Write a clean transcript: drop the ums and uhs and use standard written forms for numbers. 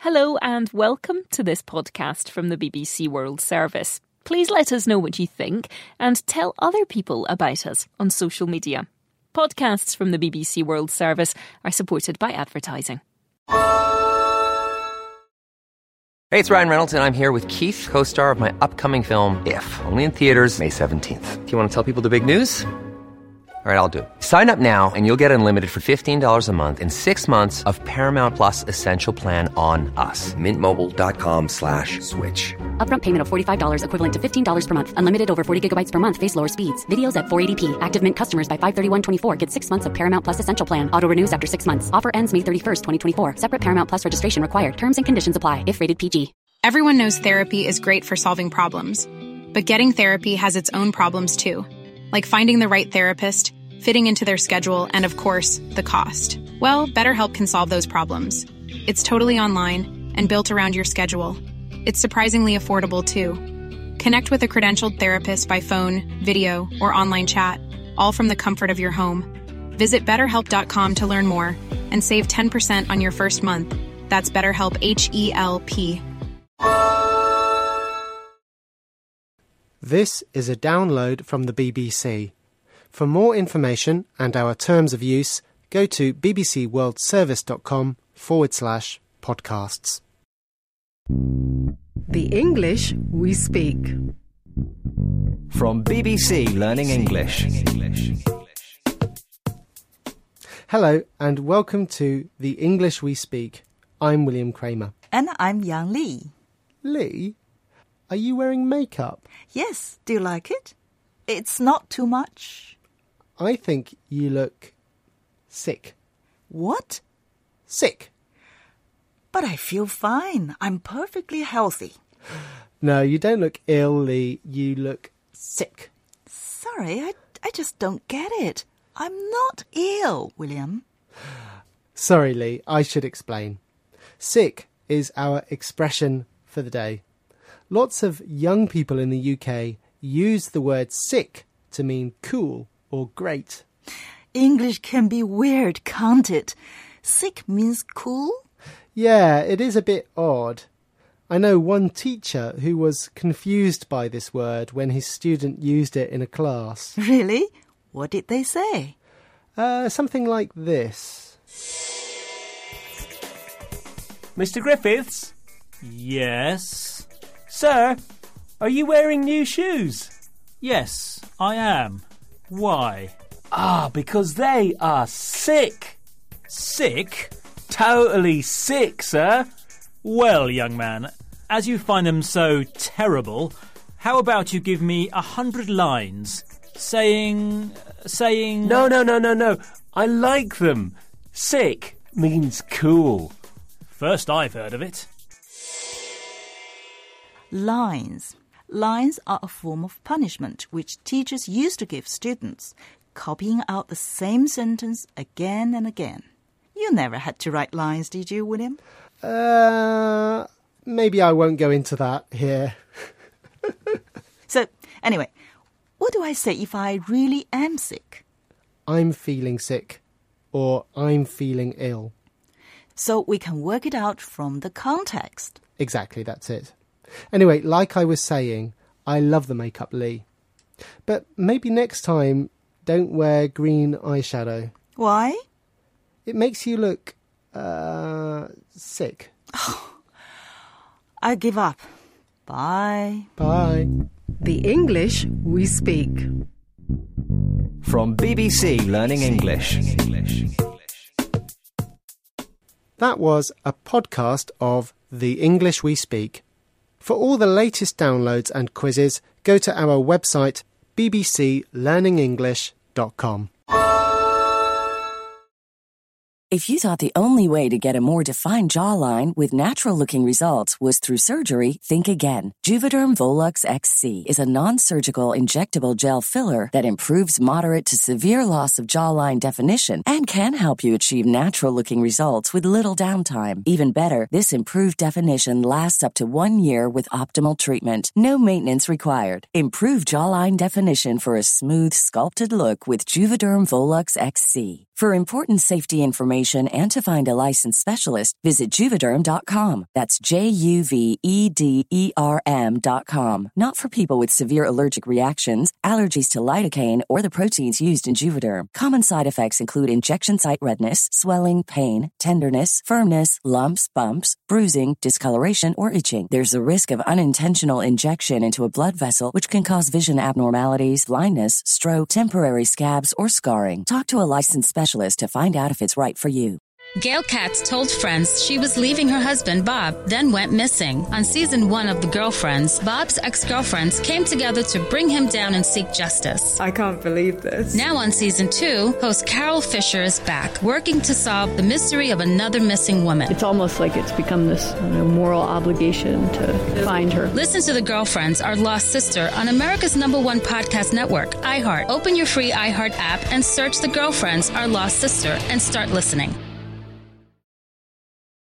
Hello and welcome to this podcast from the BBC World Service. Please let us know what you think and tell other people about us on social media. Podcasts from the BBC World Service are supported by advertising. Hey, it's Ryan Reynolds, and I'm here with Keith, co-star of my upcoming film, If, only in theaters May 17th. Do you want to tell people the big news? All right, I'll do it. Sign up now and you'll get unlimited for $15 a month and 6 months of Paramount Plus Essential Plan on us. MintMobile.com/switch. Upfront payment of $45 equivalent to $15 per month. Unlimited over 40 gigabytes per month. Face lower speeds. Videos at 480p. Active Mint customers by 531.24 get 6 months of Paramount Plus Essential Plan. Auto renews after 6 months. Offer ends May 31st, 2024. Separate Paramount Plus registration required. Terms and conditions apply if rated PG. Everyone knows therapy is great for solving problems. But getting therapy has its own problems too. Like finding the right therapist, fitting into their schedule, and of course, the cost. Well, BetterHelp can solve those problems. It's totally online and built around your schedule. It's surprisingly affordable too. Connect with a credentialed therapist by phone, video, or online chat, all from the comfort of your home. Visit BetterHelp.com to learn more and save 10% on your first month. That's BetterHelp, H-E-L-P. This is a download from the BBC. For more information and our terms of use, go to bbcworldservice.com/podcasts. The English we speak. From BBC Learning English. Hello and welcome to The English We Speak. I'm William Kramer. And I'm Yang Li. Lee, are you wearing makeup? Yes, do you like it? It's not too much. I think you look sick. What? Sick. But I feel fine. I'm perfectly healthy. No, you don't look ill, Lee. You look sick. Sorry, I just don't get it. I'm not ill, William. Sorry, Lee. I should explain. Sick is our expression for the day. Lots of young people in the UK use the word sick to mean cool or great. English can be weird, can't it? Sick means cool? Yeah, it is a bit odd. I know one teacher who was confused by this word when his student used it in a class. Really? What did they say? Something like this. Mr. Griffiths? Yes? Sir, are you wearing new shoes? Yes, I am. Why? Because they are sick. Sick? Totally sick, sir. Well, young man, as you find them so terrible, how about you give me 100 lines saying... No. I like them. Sick means cool. First I've heard of it. Lines. Lines are a form of punishment which teachers used to give students, copying out the same sentence again and again. You never had to write lines, did you, William? Maybe I won't go into that here. So, anyway, what do I say if I really am sick? I'm feeling sick, or I'm feeling ill. So we can work it out from the context. Exactly, that's it. Anyway, like I was saying, I love the makeup, Lee. But maybe next time, don't wear green eyeshadow. Why? It makes you look, sick. I give up. Bye. Bye. The English we speak. From BBC Learning English. That was a podcast of The English We Speak. For all the latest downloads and quizzes, go to our website bbclearningenglish.com. If you thought the only way to get a more defined jawline with natural-looking results was through surgery, think again. Juvederm Volux XC is a non-surgical injectable gel filler that improves moderate to severe loss of jawline definition and can help you achieve natural-looking results with little downtime. Even better, this improved definition lasts up to 1 year with optimal treatment. No maintenance required. Improve jawline definition for a smooth, sculpted look with Juvederm Volux XC. For important safety information and to find a licensed specialist, visit Juvederm.com. That's JUVEDERM.com. Not for people with severe allergic reactions, allergies to lidocaine, or the proteins used in Juvederm. Common side effects include injection site redness, swelling, pain, tenderness, firmness, lumps, bumps, bruising, discoloration, or itching. There's a risk of unintentional injection into a blood vessel, which can cause vision abnormalities, blindness, stroke, temporary scabs, or scarring. Talk to a licensed specialist to find out if it's right for you. Gail Katz told friends she was leaving her husband, Bob, then went missing. On season 1 of The Girlfriends, Bob's ex-girlfriends came together to bring him down and seek justice. I can't believe this. Now on season 2, host Carol Fisher is back, working to solve the mystery of another missing woman. It's almost like it's become this moral obligation to find her. Listen to The Girlfriends, Our Lost Sister on America's #1 podcast network, iHeart. Open your free iHeart app and search The Girlfriends, Our Lost Sister and start listening.